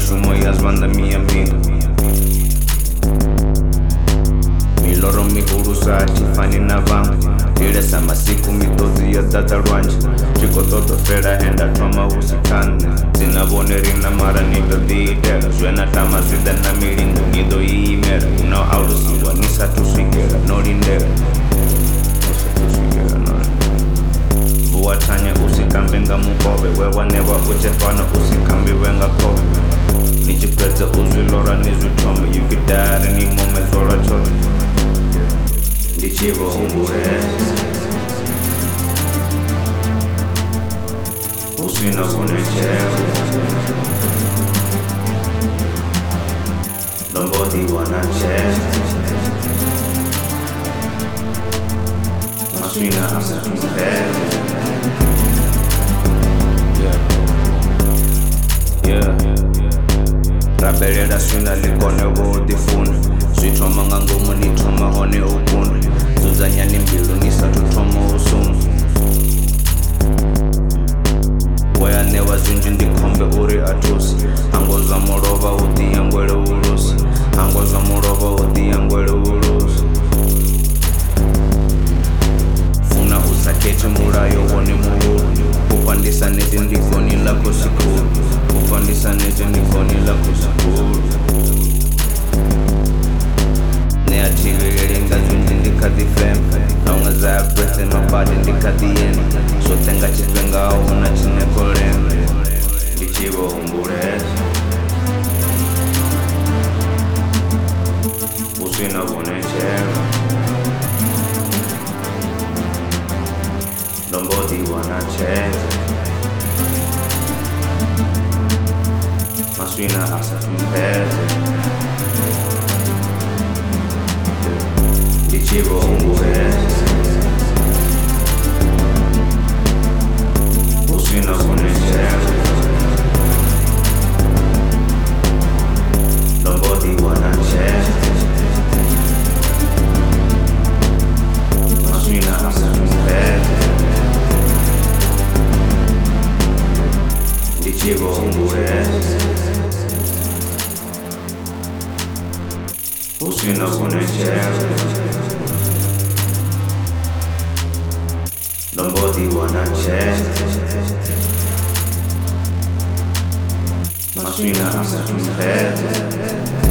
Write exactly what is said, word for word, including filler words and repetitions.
mishumo ya zwanḓa miyambiga. Miloro mihulu sa Tiffany na vhaṅwe, ilesa masiku miṱodzi yo ḓadza lwanzhe. Tshi khou ṱoḓa fela he nda thoma hu si kha nṋe. Dzina vhone rina mara ni ḓo ḓi itela, zwe na tama zwi ḓa na milingo ni ḓo i imela. Hu na u alusiwa ni sathu swikela no lindela, vuwa thanya u si kambe nga mukovhe, we wa ṋewa u tshe fana u si kambiwe nga khovhe. Ni tshi fhedza u zwi lora ni zwi thome, you could die at any moment zwo lwa tshoṱhe. Ndi tshi vho humbulesa hu si na vhonetshelo, ndo mbo ḓi wana tsheo maswina a sa thumbela. Rabelela swina ḽi kone vho ḓi funa, zwi thoma nga ngomu ni thoma hone u kunda. Dzudzanyani mbilu ni sathu thoma u suma, we a ṋewa zwinzhi ndi khombe uri a thusi. Hangwa zwa mulovha hu ḓi ya ngwele u lusa, hangwa zwa mulovha hu ḓi ya ngwele u lusa. Funa u sa khethe mulayo wone muhulu, u fandisa neti ndi goni ḽa khosikulu, u fandisa neti ndi goni ḽa khosikulu. Nṋe a thivheleli nga zwinzhi ndi kha ḓi fema, long as I have breath in my body ndi kha ḓi enda. Zwoṱhe nga tshifhinga ahuna tshine kho lenga, ndi tshi vho humbulesa hu si na vhonetshelo, ndo mbo ḓi wana tsheo maswina a sa thumbele. Ndi tshi vho humbulesa hu si na vhonetshelo, ndo mbo ḓi wana tsheo maswina a sa thumbele. Ndi tshi vho humbulesa hu si na vhonetshelo, ndo mbo ḓi wana tsheo maswina a sa thumbele.